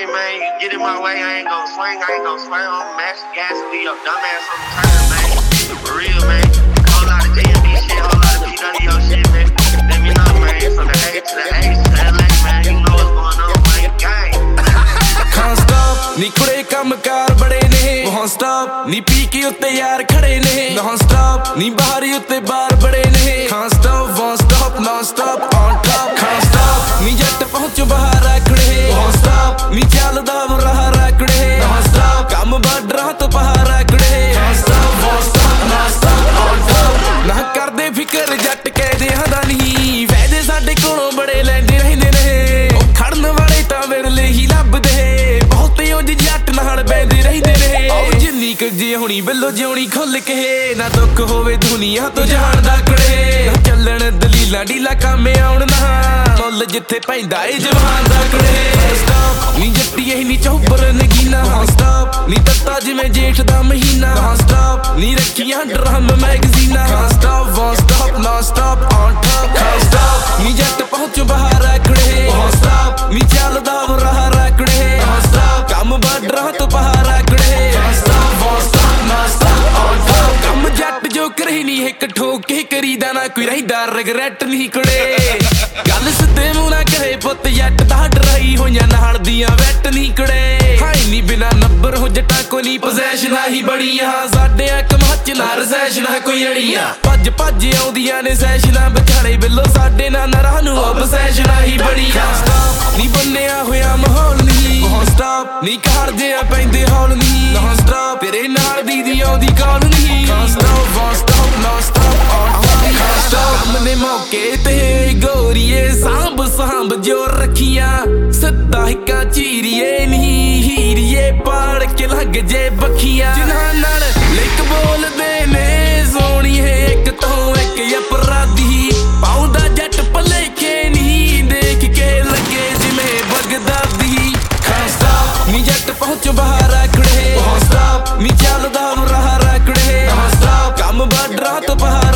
money, man. You get in my way, I ain't gon' swing. I ain't gon' swing on max gas and leave your dumb ass on the turn, man. For real, man. Whole lot of DMV shit, whole lot of PWO shit, man. Let me know, man. From the A to the A to the LA, man. You know what's going on, man. Gang. Can't stop, नी कुड़े Kamkar बड़े ने Won't stop, knee P के उत्ते यार खड़े ने Non stop, नी बाहरी उत्ते बार बड़े ने Can't stop, won't stop, non stop, on top Can't stop, नी जट पहुंचो बाहर आकड़े Won't stop, नी चलदा बुरा राकड़े Non stop, काम बढ़ रहा तो बाहर आकड़े Can't stop, won't stop, non stop, on top ना कर दे फिकर जट कह दे हदा नहीं वैदे साडे कोलों बड़े लैंदे रहंदे ने ओ खड़न वाले तां विरले ही लभदे जट नाल बैठे रहिंदे ने जिन्नी क जिउणी बिल्लो जिउणी खुल के ना दुख होवे दुनिया तो जहान दा कड़े ना चलन दलीला ढीला कामे आउण ना मुੱਲ जिथे पैंदा ए जवान दा कड़े स्टॉप नी जट्टी ए नी चौबर नगीना स्टॉप नी तत्ता जिवें जेठ दा महीना स्टॉप नी रखियां ड्रम मैगजीना stop won't stop non stop on top stop नी जट पहुंचो बाहर आकड़े स्टॉप नी चलदा बुरा राकड़े काम बढ़ रहा तो बाहर आकड़े काम जट जो करी नहीं एक ठोके करीदा ना कोई रहीदा रिगरेट नहीं कुड़े गल सिद्धे मूंह ना कहे पुत जट दा डराई होइयां नाल दियां वैट नहीं कुड़े हाई नहीं बिना नंबर हो जटा को नहीं पोजैशन ही बड़ियां साडे कमाच ना रसैशन कोई अड़ियां भज भज आउंदियां ने सैशनां विचाले बिल्लो साडे ना नरां नूं ऑबसैशन ही बड़ियां नी बन्निया होया माहौल नहीं स्टॉप नी कर जिया पैंदे हौल नहीं नॉन स्टॉप तेरे नाल दीदी आउंदी कॉल नहीं stop won't stop non stop on stop हमने मौके ते गोरीए सांभ सांभ जो रखियां सदा हिक्का चीरिए नहीं हीरिए पाड़ के लग जे बखियां जिन्हां नाल लिक बोलदे ने सोहणीए एक तो एक अपराधी पाउंदा जट भलेखे नहीं देख के लगे जिवें बगदादी नी जट पहुंचो बाहर आकड़े नी चलदा बुरा राकड़े काम बढ़ रहा तो बाहर